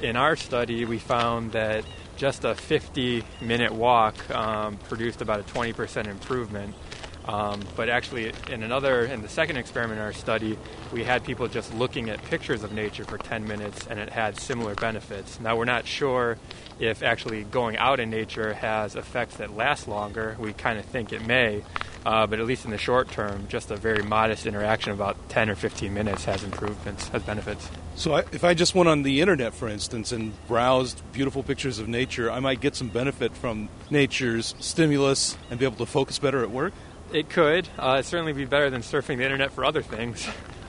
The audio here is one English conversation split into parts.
in our study, we found that just a 50-minute walk produced about a 20% improvement. But actually, in the second experiment in our study, we had people just looking at pictures of nature for 10 minutes, and it had similar benefits. Now, we're not sure if actually going out in nature has effects that last longer. We kind of think it may, but at least in the short term, just a very modest interaction, about 10 or 15 minutes, has improvements, has benefits. So if I just went on the internet, for instance, and browsed beautiful pictures of nature, I might get some benefit from nature's stimulus and be able to focus better at work? It could. It'd certainly be better than surfing the internet for other things.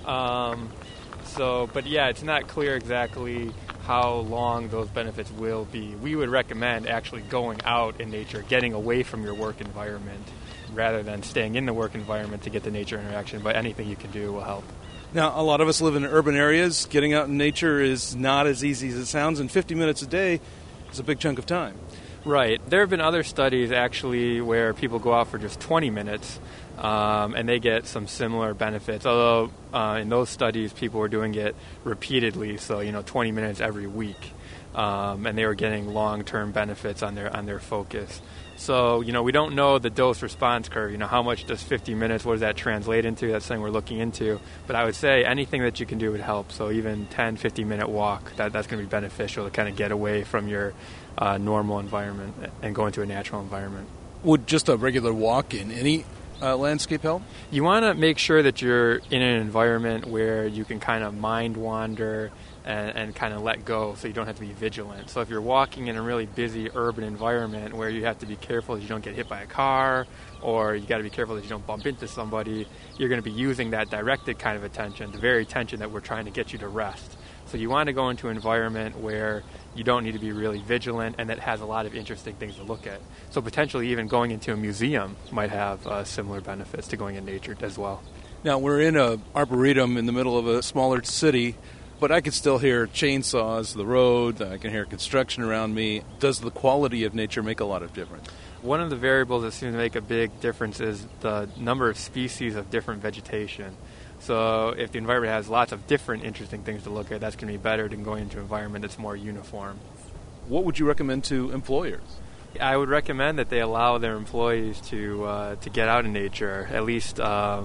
But yeah, it's not clear exactly how long those benefits will be. We would recommend actually going out in nature, getting away from your work environment, rather than staying in the work environment to get the nature interaction. But anything you can do will help. Now, a lot of us live in urban areas. Getting out in nature is not as easy as it sounds, and 50 minutes a day is a big chunk of time. Right. There have been other studies, actually, where people go out for just 20 minutes, and they get some similar benefits. Although in those studies, people were doing it repeatedly, so 20 minutes every week, and they were getting long-term benefits on their focus. So we don't know the dose-response curve. How much does 50 minutes? What does that translate into? That's something we're looking into. But I would say anything that you can do would help. So even 10, 50-minute walk, that's going to be beneficial to kind of get away from your normal environment and go into a natural environment. Would just a regular walk in any landscape help? You want to make sure that you're in an environment where you can kind of mind wander and kind of let go, so you don't have to be vigilant. So if you're walking in a really busy urban environment where you have to be careful that you don't get hit by a car, or you got to be careful that you don't bump into somebody, you're going to be using that directed kind of attention, the very attention that we're trying to get you to rest. So you want to go into an environment where you don't need to be really vigilant and that has a lot of interesting things to look at. So potentially even going into a museum might have similar benefits to going in nature as well. Now, we're in a arboretum in the middle of a smaller city, but I can still hear chainsaws, the road, I can hear construction around me. Does the quality of nature make a lot of difference? One of the variables that seems to make a big difference is the number of species of different vegetation. So if the environment has lots of different interesting things to look at, that's going to be better than going into an environment that's more uniform. What would you recommend to employers? I would recommend that they allow their employees to get out in nature, at least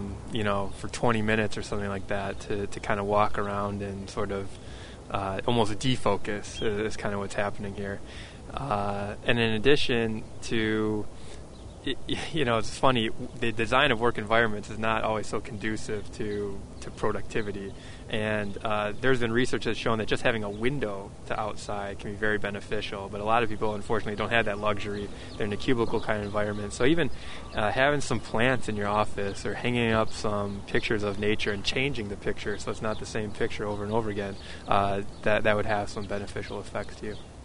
for 20 minutes or something like that, to kind of walk around and sort of almost defocus is kind of what's happening here. And in addition to, it's funny, the design of work environments is not always so conducive to productivity. And there's been research that's shown that just having a window to outside can be very beneficial. But a lot of people, unfortunately, don't have that luxury. They're in a cubicle kind of environment. So even having some plants in your office or hanging up some pictures of nature and changing the picture so it's not the same picture over and over again, that would have some beneficial effects to you.